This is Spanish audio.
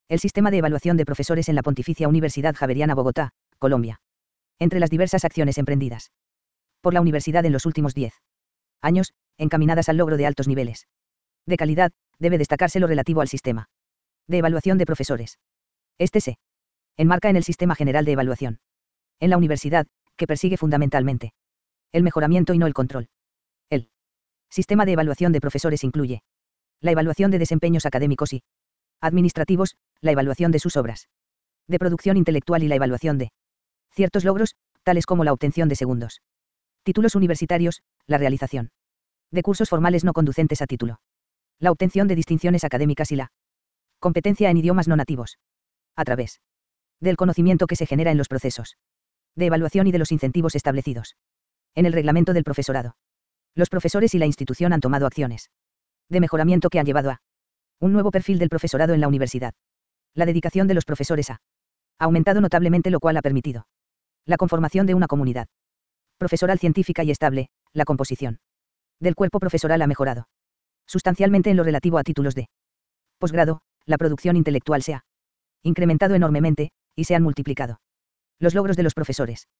El sistema de evaluación de profesores en la Pontificia Universidad Javeriana Bogotá, Colombia. Entre las diversas acciones emprendidas por la universidad en los últimos 10 años, encaminadas al logro de altos niveles de calidad, debe destacarse lo relativo al sistema de evaluación de profesores. Este se enmarca en el Sistema General de Evaluación en la universidad, que persigue fundamentalmente el mejoramiento y no el control. El sistema de evaluación de profesores incluye la evaluación de desempeños académicos y administrativos, la evaluación de sus obras de producción intelectual y la evaluación de ciertos logros, tales como la obtención de segundos títulos universitarios, la realización de cursos formales no conducentes a título, la obtención de distinciones académicas y la competencia en idiomas no nativos, a través del conocimiento que se genera en los procesos de evaluación y de los incentivos establecidos en el reglamento del profesorado. Los profesores y la institución han tomado acciones de mejoramiento que han llevado a un nuevo perfil del profesorado en la universidad. La dedicación de los profesores ha aumentado notablemente, lo cual ha permitido la conformación de una comunidad profesoral científica y estable. La composición del cuerpo profesoral ha mejorado sustancialmente en lo relativo a títulos de posgrado. La producción intelectual se ha incrementado enormemente, y se han multiplicado los logros de los profesores.